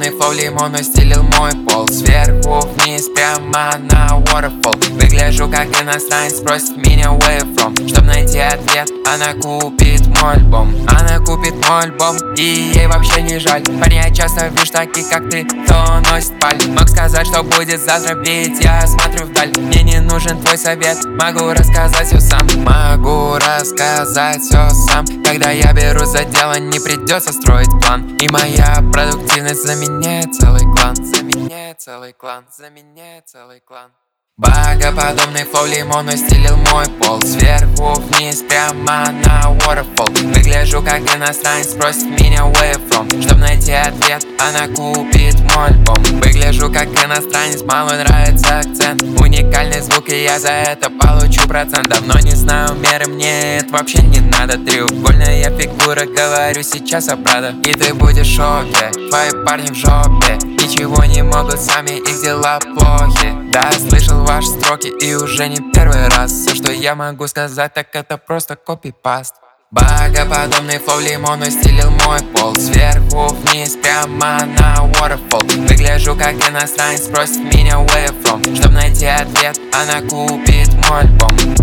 Богоподобный флоу лимон устелил мой пол. Сверху вниз прямо на waterfall. Выгляжу как иностранец, просит меня where from. Чтоб найти ответ, она купит мой альбом. Она купит мой альбом, и ей вообще не жаль. Парня часто вижу таких как ты, кто носит паль. Мог сказать, что будет завтра, ведь я смотрю вдаль. Мне не нужен твой совет, могу рассказать все сам. Могу рассказать все сам. Когда я берусь за дело, не придется строить план. И моя продуктивность заменяет целый клан. Заменяет целый клан, заменяет целый клан. Богоподобный флоу лимон устелил мой пол. Сверху вниз прямо на waterfall. Выгляжу как иностранец, просит меня where from. Чтоб найти ответ, она купит мой альбом. Выгляжу как иностранец, малой нравится акцент. Уникальный звук, и я за это получу процент. Давно не знаю меры, мне это вообще не надо. Треугольная фигура, говорю сейчас о Прадо. И ты будешь в шоке, твои парни в жопе. Ничего не могут сами, их дела плохи. Да, слышал ваши строки и уже не первый раз. Все, что я могу сказать, так это просто копипаст. Богоподобный флоу лимон устелил мой пол. Сверху вниз прямо на waterfall. Выгляжу как иностранец, просит меня where from. Чтоб найти ответ, она купит мой альбом.